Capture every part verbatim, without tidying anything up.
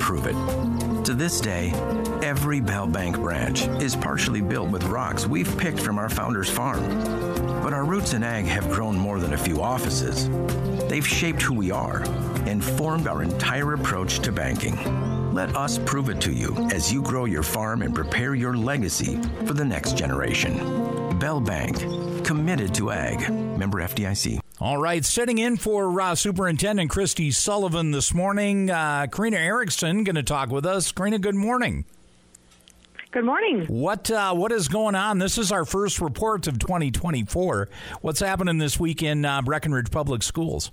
prove it. To this day, every Bell Bank branch is partially built with rocks we've picked from our founder's farm. But our roots in ag have grown more than a few offices. They've shaped who we are and formed our entire approach to banking. Let us prove it to you as you grow your farm and prepare your legacy for the next generation. Bell Bank, committed to ag. Member F D I C. All right, sitting in for uh, Superintendent Christy Sullivan this morning, uh, Karina Erickson going to talk with us. Karina, good morning. Good morning. What uh, what is going on? This is our first report of twenty twenty-four. What's happening this week in uh, Breckenridge Public Schools?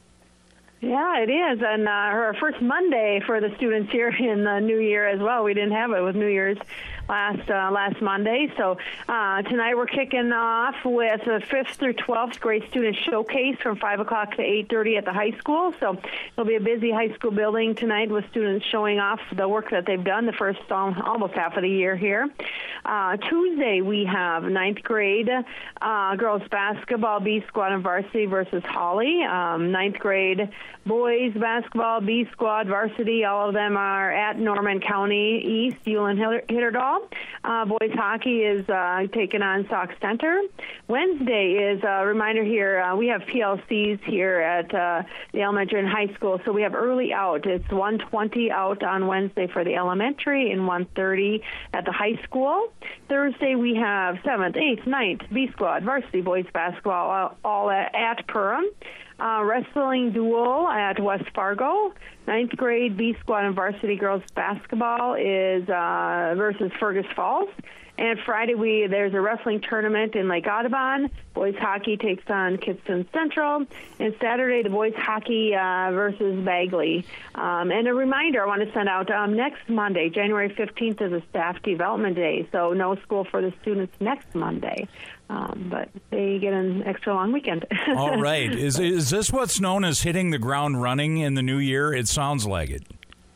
Yeah, it is, and uh, our first Monday for the students here in the new year as well. We didn't have it with New Year's last uh, last Monday, so uh, tonight we're kicking off with the fifth through twelfth grade student showcase from five o'clock to eight thirty at the high school. So it'll be a busy high school building tonight with students showing off the work that they've done the first um, almost half of the year here. Uh, Tuesday we have ninth grade uh, girls basketball B squad and varsity versus Holly. Um, ninth grade boys basketball B squad varsity, all of them are at Norman County East, Ulen Hitterdal. Uh, boys hockey is uh, taking on Sauk Center. Wednesday is a reminder here, uh, we have P L Cs here at uh, the elementary and high school, so we have early out. It's one twenty out on Wednesday for the elementary and one thirty at the high school. Thursday we have seventh, eighth, ninth B squad varsity boys basketball all, all at, at Perham. Uh, wrestling duel at West Fargo. Ninth grade B squad and varsity girls basketball is uh, versus Fergus Falls. And Friday we there's a wrestling tournament in Lake Audubon. Boys hockey takes on Kidston Central. And Saturday the boys hockey uh, versus Bagley. Um, and a reminder I want to send out um, next Monday, January fifteenth, is a staff development day. So no school for the students next Monday. Um, but they get an extra long weekend. All right. Is is this what's known as hitting the ground running in the new year? It sounds like it.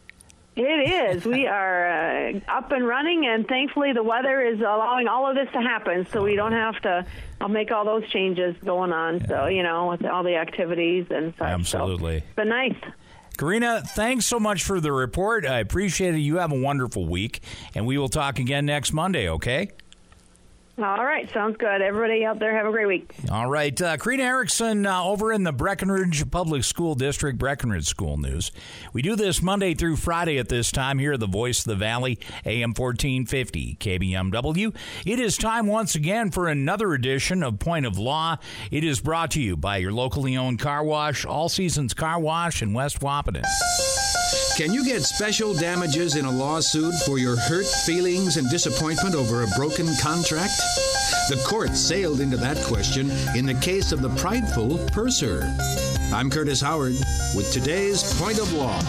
It is. We are uh, up and running, and thankfully the weather is allowing all of this to happen, so we don't have to I'll make all those changes going on, yeah. So, you know, with all the activities and such. Absolutely. So it's been nice. Karina, thanks so much for the report. I appreciate it. You have a wonderful week, and we will talk again next Monday, okay? All right. Sounds good. Everybody out there, have a great week. All right. Uh, Karina Erickson uh, over in the Breckenridge Public School District, Breckenridge School News. We do this Monday through Friday at this time here at the Voice of the Valley, A M fourteen fifty, K B M W. It is time once again for another edition of Point of Law. It is brought to you by your locally owned car wash, All Seasons Car Wash in West Wahpeton. Can you get special damages in a lawsuit for your hurt feelings and disappointment over a broken contract? The court sailed into that question in the case of the prideful purser. I'm Curtis Howard with today's Point of Law.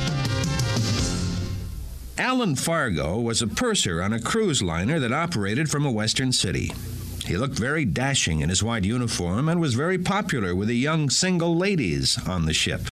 Alan Fargo was a purser on a cruise liner that operated from a western city. He looked very dashing in his white uniform and was very popular with the young single ladies on the ship.